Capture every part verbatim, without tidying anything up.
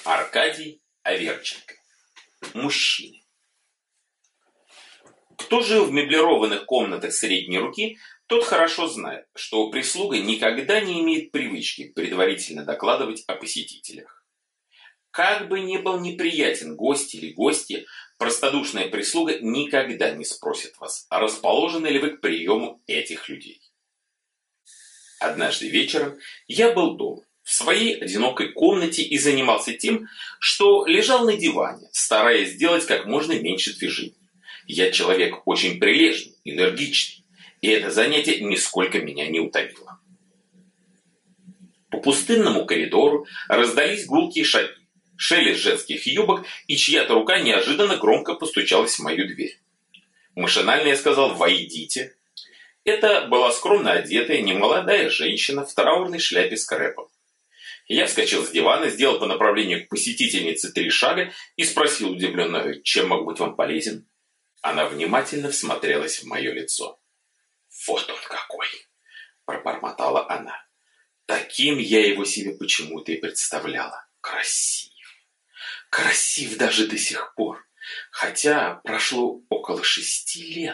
Аркадий Аверченко. Мужчины. Кто жил в меблированных комнатах средней руки, тот хорошо знает, что прислуга никогда не имеет привычки предварительно докладывать о посетителях. Как бы ни был неприятен гость или гостья, простодушная прислуга никогда не спросит вас, а расположены ли вы к приему этих людей. Однажды вечером я был дома, в своей одинокой комнате и занимался тем, что лежал на диване, стараясь сделать как можно меньше движений. Я человек очень прилежный, энергичный, и это занятие нисколько меня не утомило. По пустынному коридору раздались гулкие шаги, шелест женских юбок, и чья-то рука неожиданно громко постучалась в мою дверь. Машинально я сказал «Войдите». Это была скромно одетая немолодая женщина в траурной шляпе с крепом. Я вскочил с дивана, сделал по направлению к посетительнице три шага и спросил удивленно, чем могу быть вам полезен? Она внимательно всмотрелась в мое лицо. «Вот он какой!» – пробормотала она. «Таким я его себе почему-то и представляла. Красив. Красив даже до сих пор. Хотя прошло около шести лет».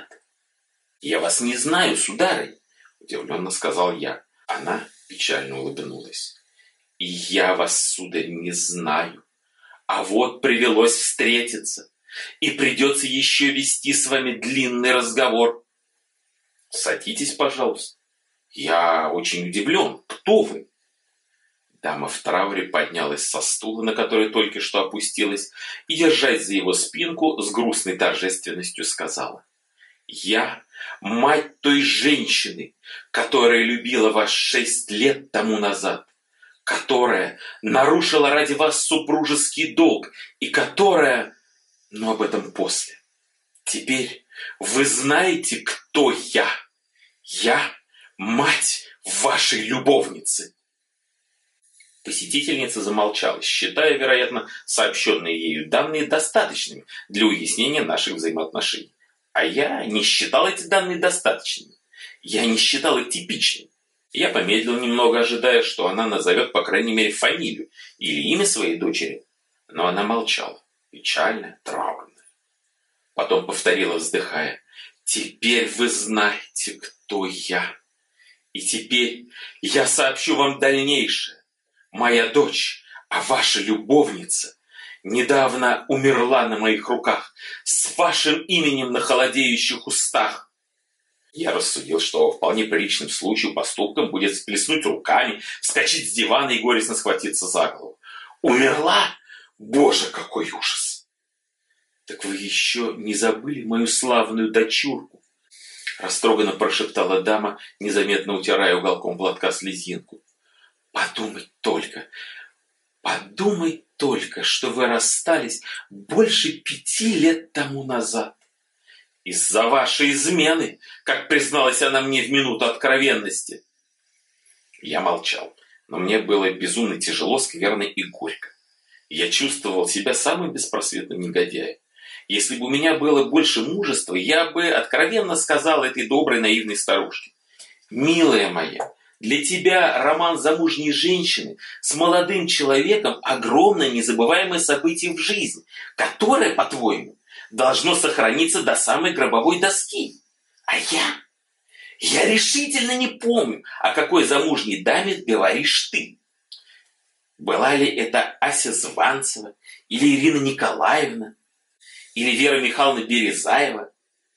«Я вас не знаю, сударыня», – удивленно сказал я. Она печально улыбнулась. «И я вас, сударь, не знаю. А вот привелось встретиться. И придется еще вести с вами длинный разговор. Садитесь, пожалуйста. Я очень удивлен. Кто вы?» Дама в трауре поднялась со стула, на который только что опустилась, и, держась за его спинку, с грустной торжественностью сказала: «Я мать той женщины, которая любила вас шесть лет тому назад, которая нарушила ради вас супружеский долг и которая... Но об этом после. Теперь вы знаете, кто я. Я мать вашей любовницы». Посетительница замолчала, считая, вероятно, сообщенные ею данные достаточными для уяснения наших взаимоотношений. А я не считал эти данные достаточными. Я не считал их типичными. Я помедлил немного, ожидая, что она назовет, по крайней мере, фамилию или имя своей дочери. Но она молчала, печальная, траурная. Потом повторила, вздыхая: «Теперь вы знаете, кто я. И теперь я сообщу вам дальнейшее. Моя дочь, а ваша любовница, недавно умерла на моих руках, с вашим именем на холодеющих устах». Я рассудил, что вполне приличным случаем поступком будет сплеснуть руками, вскочить с дивана и горестно схватиться за голову. «Умерла? Боже, какой ужас!» «Так вы еще не забыли мою славную дочурку?» Растроганно прошептала дама, незаметно утирая уголком платка слезинку. «Подумать только, подумать только, что вы расстались больше пяти лет тому назад. Из-за вашей измены, как призналась она мне в минуту откровенности». Я молчал, но мне было безумно тяжело, скверно и горько. Я чувствовал себя самым беспросветным негодяем. Если бы у меня было больше мужества, я бы откровенно сказал этой доброй наивной старушке: «Милая моя, для тебя роман замужней женщины с молодым человеком – огромное незабываемое событие в жизни, которое, по-твоему, должно сохраниться до самой гробовой доски. А я? Я решительно не помню, о какой замужней даме говоришь ты. Была ли это Ася Званцева, или Ирина Николаевна, или Вера Михайловна Березаева?»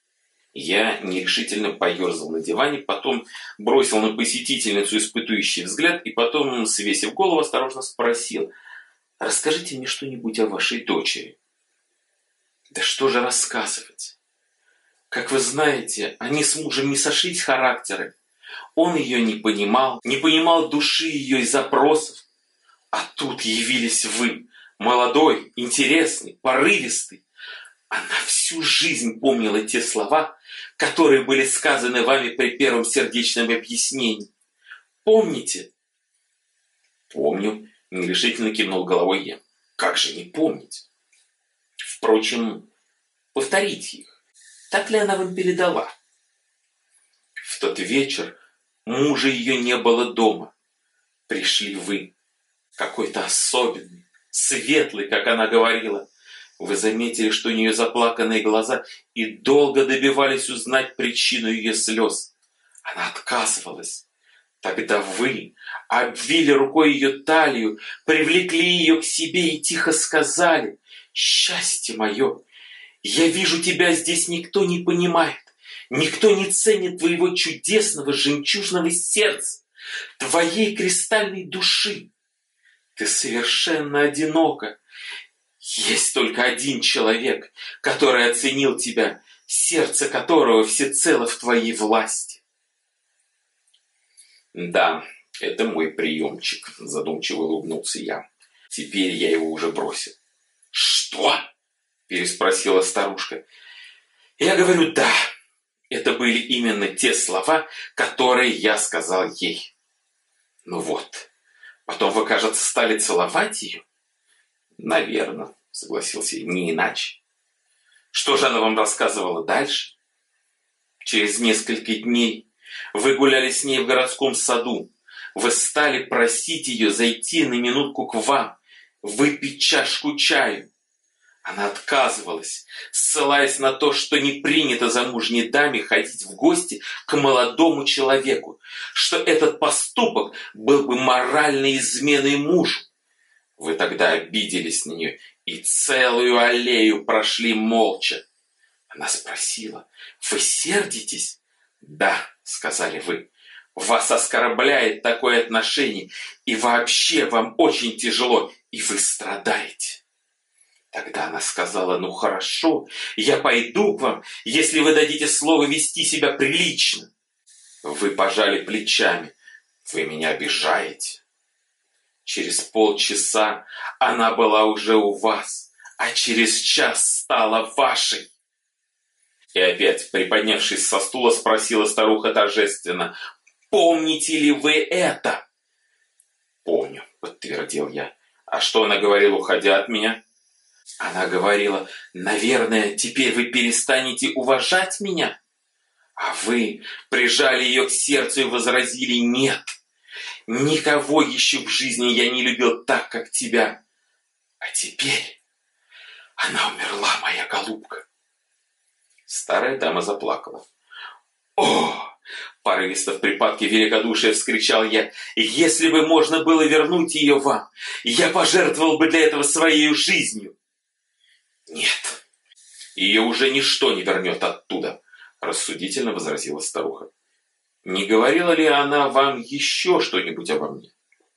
Я нерешительно поерзал на диване, потом бросил на посетительницу испытующий взгляд и потом, свесив голову, осторожно спросил: «Расскажите мне что-нибудь о вашей дочери». «Да что же рассказывать? Как вы знаете, они с мужем не сошлись характеры. Он ее не понимал, не понимал души ее и запросов. А тут явились вы, молодой, интересный, порывистый. Она всю жизнь помнила те слова, которые были сказаны вами при первом сердечном объяснении. Помните?» «Помню», — нерешительно кивнул головой я. «Как же не помнить? Впрочем, повторите их. Так ли она вам передала?» «В тот вечер мужа ее не было дома. Пришли вы, какой-то особенный, светлый, как она говорила. Вы заметили, что у нее заплаканные глаза, и долго добивались узнать причину ее слез. Она отказывалась. Тогда вы обвили рукой ее талию, привлекли ее к себе и тихо сказали: «Счастье мое, я вижу, тебя здесь никто не понимает, никто не ценит твоего чудесного жемчужного сердца, твоей кристальной души. Ты совершенно одинока. Есть только один человек, который оценил тебя, сердце которого всецело в твоей власти». «Да, это мой приемчик», — задумчиво улыбнулся я. «Теперь я его уже бросил». «Что?» — переспросила старушка. «Я говорю, да, это были именно те слова, которые я сказал ей». «Ну вот, потом вы, кажется, стали целовать ее?» «Наверно», — согласился я, — «не иначе». «Что же она вам рассказывала дальше?» «Через несколько дней вы гуляли с ней в городском саду. Вы стали просить ее зайти на минутку к вам, выпить чашку чаю. Она отказывалась, ссылаясь на то, что не принято замужней даме ходить в гости к молодому человеку, что этот поступок был бы моральной изменой мужу. Вы тогда обиделись на нее и целую аллею прошли молча. Она спросила: «Вы сердитесь?» «Да», — сказали вы, — «вас оскорбляет такое отношение, и вообще вам очень тяжело, и вы страдаете». Тогда она сказала: «Ну хорошо, я пойду к вам, если вы дадите слово вести себя прилично». Вы пожали плечами: «Вы меня обижаете». Через полчаса она была уже у вас, а через час стала вашей. И опять, приподнявшись со стула, спросила старуха торжественно: «Помните ли вы это?» «Помню», — подтвердил я. «А что она говорила, уходя от меня?» «Она говорила: наверное, теперь вы перестанете уважать меня». А вы прижали ее к сердцу и возразили: «Нет, никого еще в жизни я не любил так, как тебя. А теперь она умерла, моя голубка». Старая дама заплакала. «О!» — порывисто в припадке великодушия вскричал я: «Если бы можно было вернуть ее вам, я пожертвовал бы для этого своей жизнью». «Нет, ее уже ничто не вернет оттуда», — рассудительно возразила старуха. «Не говорила ли она вам еще что-нибудь обо мне?»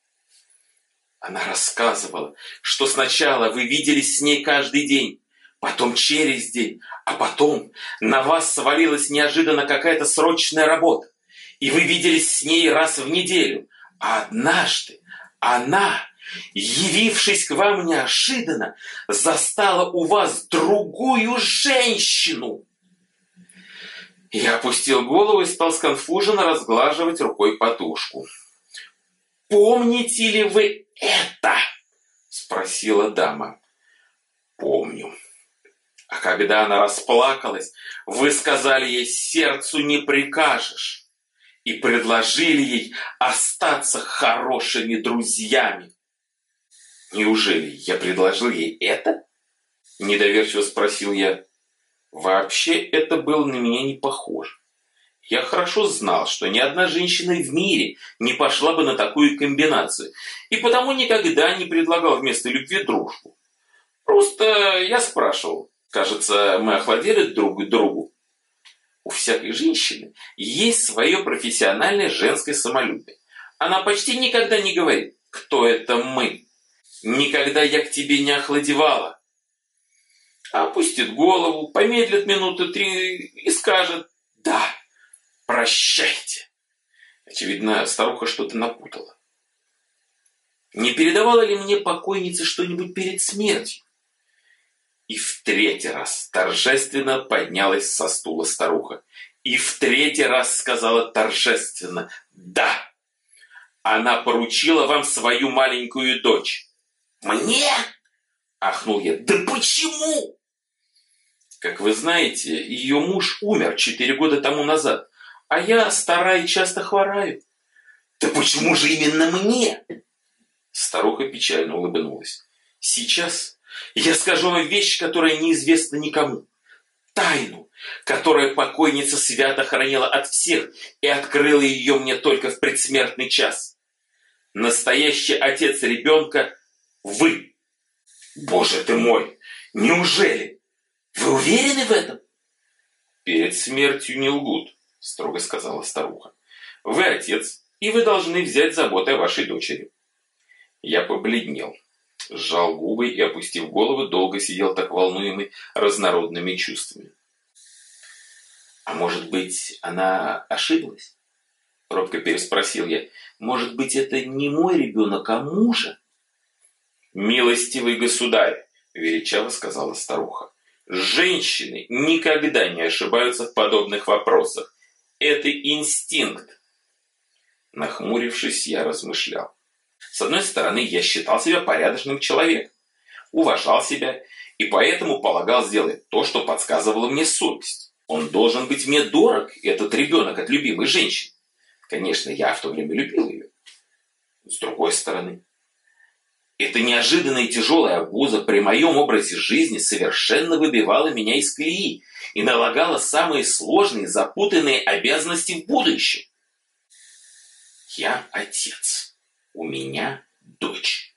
Она рассказывала, что сначала вы виделись с ней каждый день, потом через день, а потом на вас свалилась неожиданно какая-то срочная работа, и вы виделись с ней раз в неделю, а однажды она, явившись к вам неожиданно, застала у вас другую женщину». Я опустил голову и стал сконфуженно разглаживать рукой подушку. «Помните ли вы это?» — спросила дама. «Помню. А когда она расплакалась, вы сказали ей: сердцу не прикажешь, и предложили ей остаться хорошими друзьями». «Неужели я предложил ей это?» — недоверчиво спросил я. Вообще это было на меня не похоже. Я хорошо знал, что ни одна женщина в мире не пошла бы на такую комбинацию, и потому никогда не предлагал вместо любви дружбу. Просто я спрашивал: кажется, мы охладели друг к другу. У всякой женщины есть свое профессиональное женское самолюбие. Она почти никогда не говорит: «Кто это мы?», «Никогда я к тебе не охладевала». Опустит голову, помедлит минуты три и скажет: «Да, прощайте». Очевидно, старуха что-то напутала. Не передавала ли мне покойница что-нибудь перед смертью? И в третий раз торжественно поднялась со стула старуха. И в третий раз сказала торжественно: «Да, она поручила вам свою маленькую дочь». «Мне?» — ахнул я. «Да почему?» «Как вы знаете, ее муж умер четыре года тому назад, а я стара и часто хвораю». «Да почему же именно мне?» Старуха печально улыбнулась. Сейчас я скажу вам вещь, которая неизвестна никому. Тайну, которую покойница свято хранила от всех и открыла ее мне только в предсмертный час. Настоящий отец ребенка – вы. Боже ты мой, неужели? Вы уверены в этом? Перед смертью не лгут, строго сказала старуха. Вы отец, и вы должны взять заботу о вашей дочери. Я побледнел, сжал губы и, опустив голову, долго сидел так волнуемый разнородными чувствами. А может быть, она ошиблась? Робко переспросил я. Может быть, это не мой ребенок, а мужа? Милостивый государь, величаво сказала старуха. Женщины никогда не ошибаются в подобных вопросах. Это инстинкт. Нахмурившись, я размышлял. С одной стороны, я считал себя порядочным человеком, уважал себя и поэтому полагал сделать то, что подсказывала мне совесть. Он должен быть мне дорог, этот ребенок от любимой женщины. Конечно, я в то время любил ее. С другой стороны, эта неожиданная и тяжелая обуза при моем образе жизни совершенно выбивала меня из колеи и налагала самые сложные, запутанные обязанности в будущем. Я отец. У меня дочь.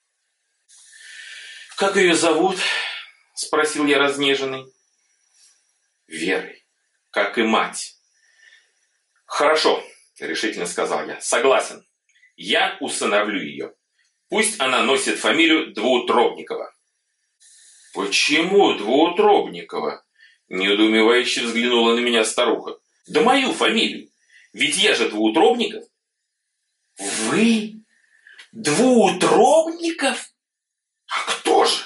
«Как ее зовут?» – спросил я разнеженный. «Верой, как и мать». «Хорошо», – решительно сказал я, – «согласен. Я усыновлю ее. Пусть она носит фамилию Двуутробникова». «Почему Двуутробникова?» – недоумевающе взглянула на меня старуха. «Да мою фамилию. Ведь я же Двуутробников». «Вы? Двуутробников? А кто же?»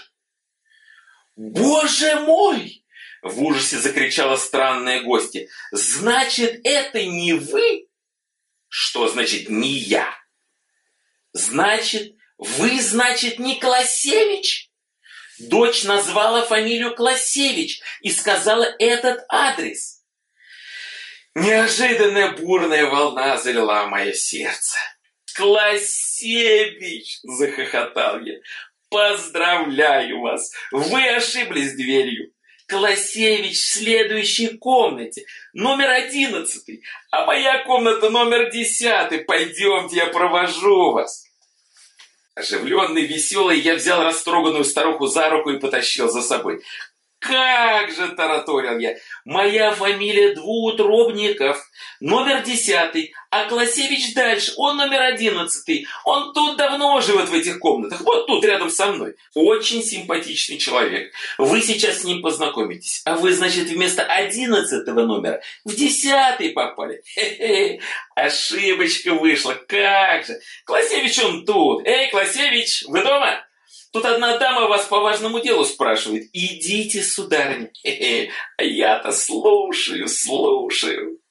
«Боже мой!» – в ужасе закричала странная гостья. «Значит, это не вы?» «Что значит «не я»?» «Значит, вы, значит, не Класевич?» Дочь назвала фамилию Класевич и сказала этот адрес. Неожиданная бурная волна залила мое сердце. «Класевич!» – захохотал я. «Поздравляю вас! Вы ошиблись дверью. Класевич в следующей комнате, номер одиннадцатый, а моя комната номер десятый. Пойдемте, я провожу вас». Оживленный, веселый, я взял растроганную старуху за руку и потащил за собой. «Как же!» – тараторил я. «Моя фамилия Двуутробников, номер десятый, а Класевич дальше, он номер одиннадцатый. Он тут давно живет в этих комнатах, вот тут рядом со мной. Очень симпатичный человек. Вы сейчас с ним познакомитесь. А вы, значит, вместо одиннадцатого номера в десятый попали. Хе-хе, ошибочка вышла, как же! Класевич он тут. Эй, Класевич, вы дома? Тут одна дама вас по важному делу спрашивает. Идите, сударыня. Хе-хе, а я-то слушаю, слушаю».